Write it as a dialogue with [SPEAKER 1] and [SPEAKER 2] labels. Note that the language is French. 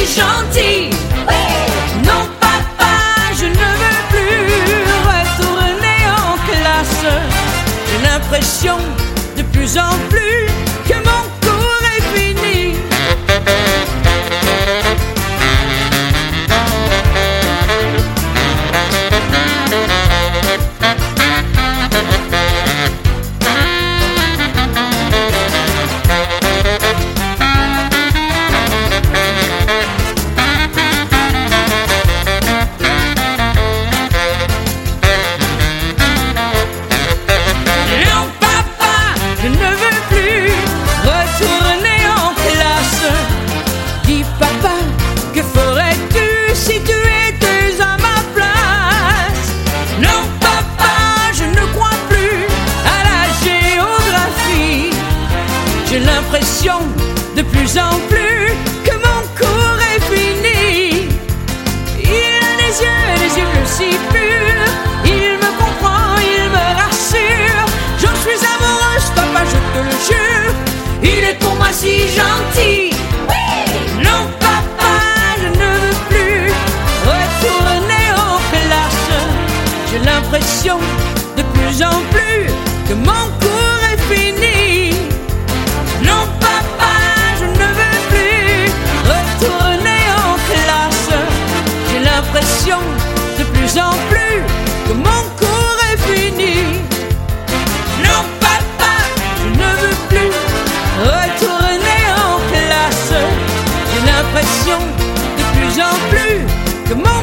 [SPEAKER 1] gentil. Non papa, je ne veux plus retourner en classe. J'ai l'impression de plus en plus que mon cours est fini. J'ai l'impression de plus en plus que mon cours est fini. Il a des yeux bleus si purs. Il me comprend, il me rassure. J'en suis amoureuse, papa, je te le jure. Il est pour moi si gentil. Non, papa, je ne veux plus retourner en classe. J'ai l'impression de plus en plus que mon cours est fini. Non papa, je ne veux plus retourner en classe. J'ai l'impression de plus en plus que mon cours est fini. Non papa, je ne veux plus retourner en classe. J'ai l'impression de plus en plus que mon